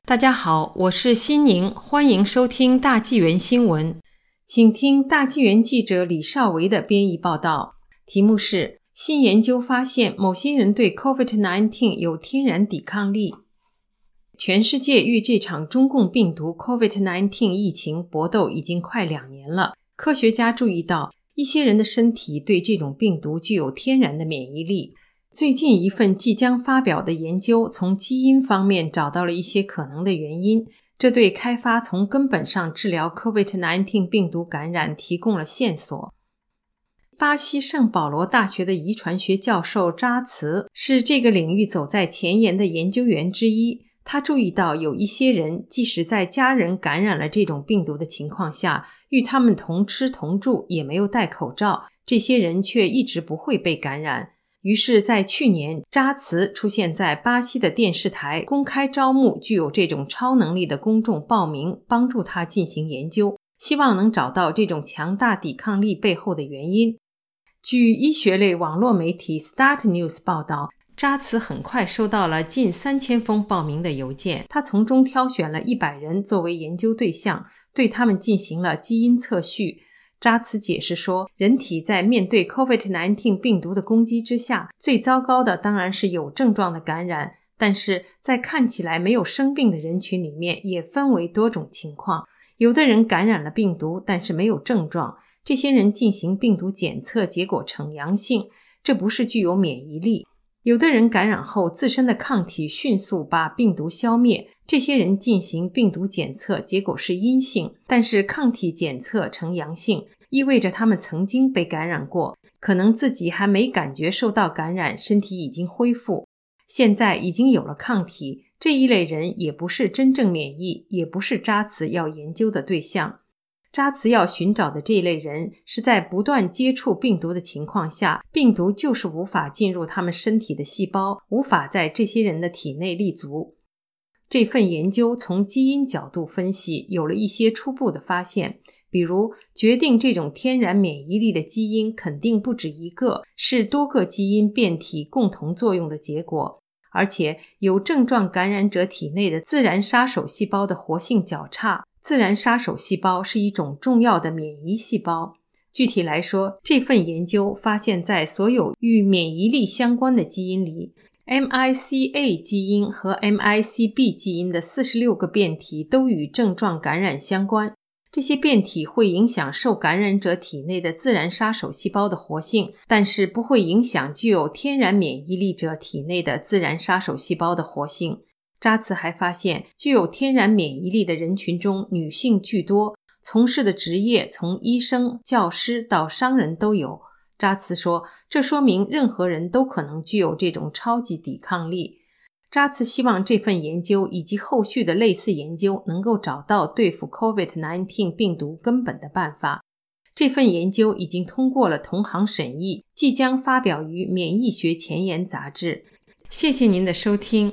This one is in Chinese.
大家好，我是心宁，欢迎收听大纪元新闻。请听大纪元记者李少维的编译报道，题目是新研究发现某些人对 COVID-19 有天然抵抗力。全世界与这场中共病毒 COVID-19 疫情搏斗已经快2年了。科学家注意到，一些人的身体对这种病毒具有天然的免疫力。最近一份即将发表的研究从基因方面找到了一些可能的原因，这对开发从根本上治疗 COVID-19 病毒感染提供了线索。巴西圣保罗大学的遗传学教授扎茨是这个领域走在前沿的研究员之一。他注意到有一些人即使在家人感染了这种病毒的情况下，与他们同吃同住，也没有戴口罩，这些人却一直不会被感染。于是在去年，扎茨出现在巴西的电视台，公开招募具有这种超能力的公众报名，帮助他进行研究，希望能找到这种强大抵抗力背后的原因。据医学类网络媒体 Start News 报道，扎茨很快收到了近3000封报名的邮件，他从中挑选了100人作为研究对象，对他们进行了基因测序。扎茨解释说，人体在面对 COVID-19 病毒的攻击之下，最糟糕的当然是有症状的感染，但是在看起来没有生病的人群里面也分为多种情况。有的人感染了病毒，但是没有症状，这些人进行病毒检测，结果呈阳性，这不是具有免疫力。有的人感染后，自身的抗体迅速把病毒消灭，这些人进行病毒检测，结果是阴性，但是抗体检测呈阳性，意味着他们曾经被感染过，可能自己还没感觉受到感染，身体已经恢复，现在已经有了抗体。这一类人也不是真正免疫，也不是扎茨要研究的对象。扎茨要寻找的这一类人是在不断接触病毒的情况下，病毒就是无法进入他们身体的细胞，无法在这些人的体内立足。这份研究从基因角度分析，有了一些初步的发现，比如决定这种天然免疫力的基因肯定不止一个，是多个基因变体共同作用的结果，而且有症状感染者体内的自然杀手细胞的活性较差。自然杀手细胞是一种重要的免疫细胞。具体来说，这份研究发现在所有与免疫力相关的基因里， MICA 基因和 MICB 基因的46个变体都与症状感染相关。这些变体会影响受感染者体内的自然杀手细胞的活性，但是不会影响具有天然免疫力者体内的自然杀手细胞的活性。扎茨还发现，具有天然免疫力的人群中女性居多，从事的职业从医生、教师到商人都有。扎茨说，这说明任何人都可能具有这种超级抵抗力。扎茨希望这份研究以及后续的类似研究能够找到对付 COVID-19 病毒根本的办法。这份研究已经通过了同行审议，即将发表于《免疫学前沿》杂志。谢谢您的收听。